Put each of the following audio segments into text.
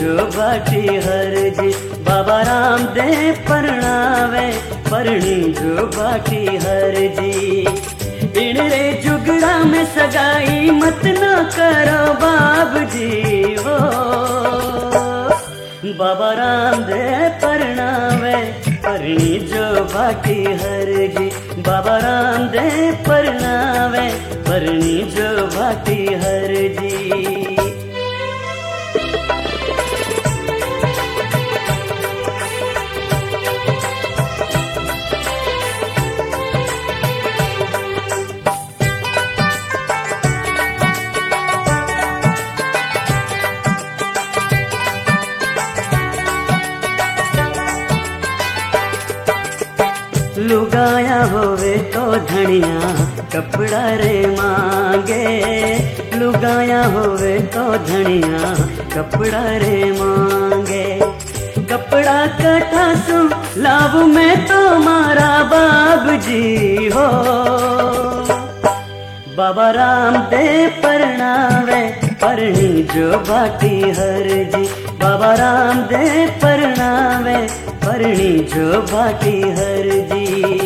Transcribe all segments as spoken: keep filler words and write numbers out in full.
जो बाटी हर जी। बाबा रामदेव परणावे परणी जो बाटी हर जी। इन रे जुगड़ा में सगाई मत न करो बाब जी हो। बाबा रामदेव परणावे परणी जो बाटी हर जी। बाबा रामदेव परणावे परणी जो बाटी हर जी। लुगाया होवे तो धनिया कपड़ा रे मांगे। लुगाया होवे तो धनिया कपड़ा रे मांगे। कपड़ा कटा सु लाभ में तो मारा बाब जी हो। बाबा रामदेव परणावे परणी जो बाटी हर जी। बाबा रामदेव परणावे परणी जो बाटी हर जी।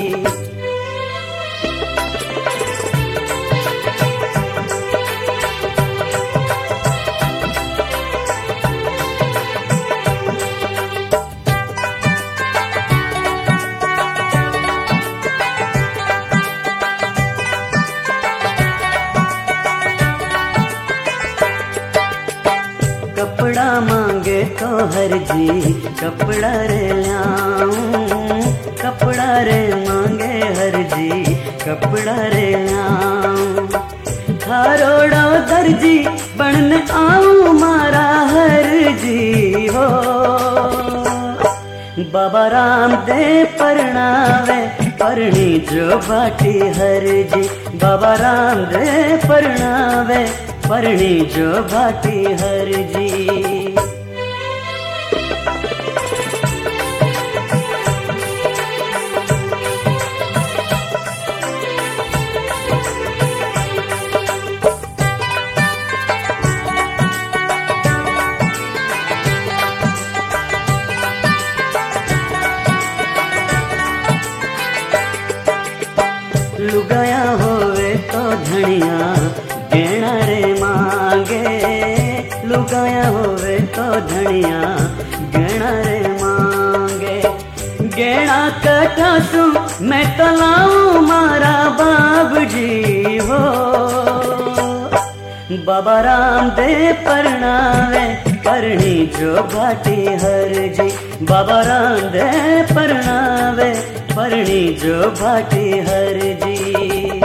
कपड़ा मांगे तो हर जी कपड़ा रे लाऊं। कपड़ा रे मांगे हर जी कपड़ा रे लाऊं। थारोड़ो दर्जी बनन आऊं मारा हर जी हो। बाबा रामदेव परणावे परणी जो बाटी हर जी। बाबा रामदेव परणावे परणी जो बाटी हर जी। लुगाया होवे तो धनिया गहना रे मांगे। लुगाया होवे तो धनिया गहना रे मांगे। गहना कटा सु मैं तो लाऊं मारा बाब जी हो। बाबा रामदेव परणावे परणी जो बाटी हर जी। बाबा रामदेव परणावे परणी जो बाटी हर जी।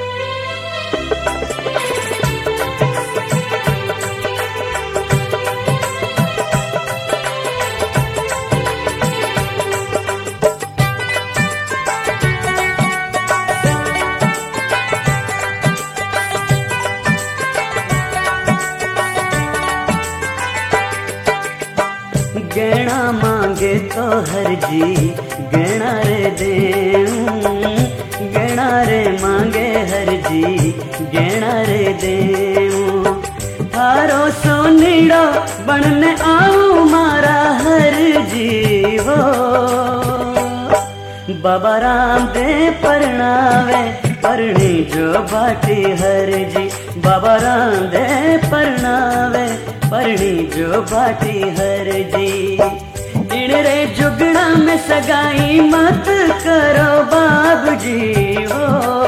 गहना मांगे तो हर जी गहना रे देऊं। गहना रे मांगे हर जी गहना रे देऊं। थारो सोनीड़ो बनने आऊं मारा हर जी हो। बाबा रामदेव परणावे परणी जो बाटी हर जी। बाबा रामदेव परणावे परणी जो बाटी हर जी। इन रे जुगड़ा में सगाई मत करो बाब जी हो।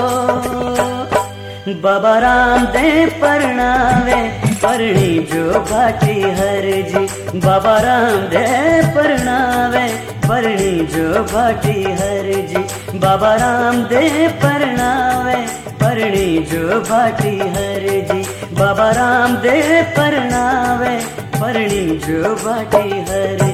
बाबा रामदेव परणावे परणी जो बाटी हर जी। बाबा रामदेव परणावे परणी जो बाटी हर जी। बाबा रामदेव परणावे परणी जो बाटी हर जी। बाबा रामदेव परणावे परणी जो बाटी हर